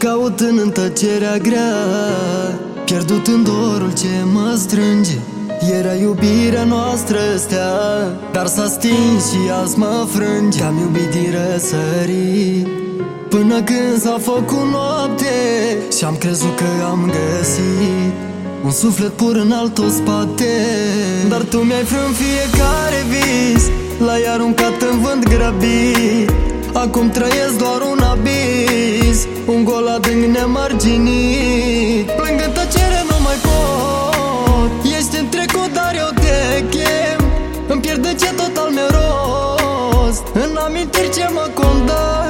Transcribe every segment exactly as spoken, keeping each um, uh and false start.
caut în tăcerea grea, pierdut în dorul ce mă strânge. Era iubirea noastră stea, dar s-a stins și azi mă frânge. Te-am iubit din răsărit, până când s-a făcut noapte și-am crezut că am găsit un suflet pur în altul spate. Dar tu mi-ai frânt fiecare vis, l-ai aruncat în vânt grăbit. Acum trăiesc doar un abis, un gol adânc nemărginit. Plângă tăcere nu mai pot, ești în trecut dar eu te chem. Îmi pierd de ce tot al meu rost, în amintiri ce mă condamn.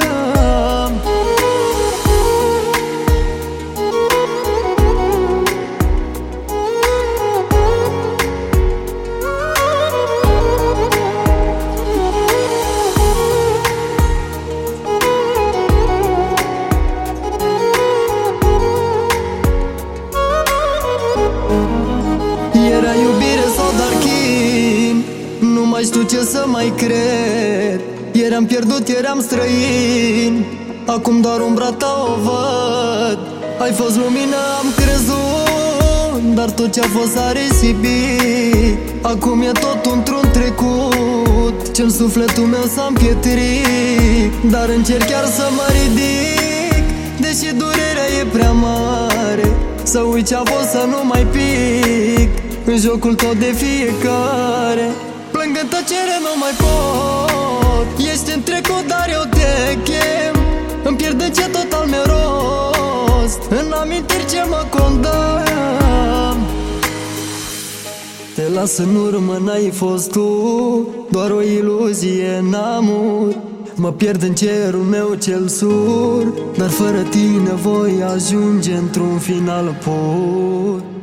Era iubire sau dar chin, nu mai știu ce să mai cred. Eram pierdut, eram străin, acum doar umbra ta o văd. Ai fost lumină, am crezut, dar tot ce-a fost s-a risipit. Acum e tot într-un trecut, ce-n sufletul meu s-a împietrit. Dar încerc chiar să mă ridic, deși durerea e prea mare. Să uit ce-a fost, să nu mai pic în jocul tot de fiecare. Plâng în tăcere, nu mai pot, ești în trecut, dar eu te chem. Îmi pierd de ce tot al meu rost, în amintiri ce mă condamn. Te las în urmă, n-ai fost tu, doar o iluzie în amur. Mă pierd în cerul meu cel sur, dar fără tine voi ajunge într-un final pur.